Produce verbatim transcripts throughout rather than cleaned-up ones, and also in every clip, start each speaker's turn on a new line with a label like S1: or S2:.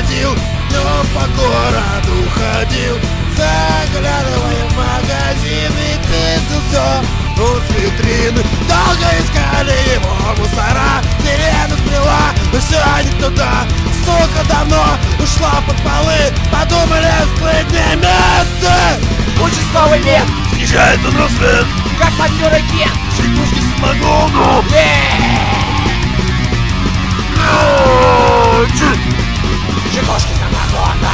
S1: ходил, днем по городу ходил, заглядывая в магазины, пиздил все тут с витрины. Долго искали его мусора, сирена смела, но все не туда. Сука давно ушла под полы, подумали, сплытные места.
S2: Участковый мент
S1: Снижает он рассвет,
S2: как матерый ген.
S1: чайкушки с самогону.
S2: Чекушки самогона.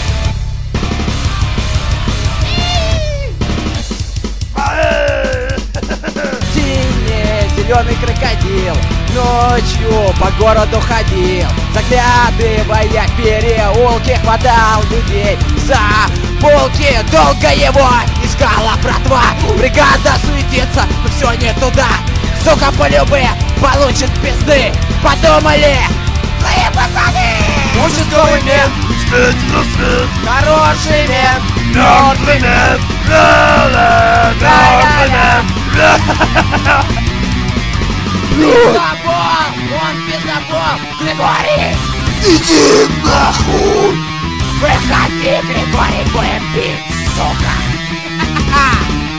S2: Синий зеленый крокодил ночью по городу ходил, заглядывая в переулки, хватал людей за булки. Долго его искала братва, бригада суетится, но все не туда. Сука по любе получит пизды, подумали злые пацаны. Участковый мент
S1: Свет рассвет,
S2: хороший мент,
S1: мертвый мент, мертвый мент.
S2: пиздобол, он пиздобол. Григорий,
S1: Иди нахуй!
S2: выходи, Григорий, будем пить, сука.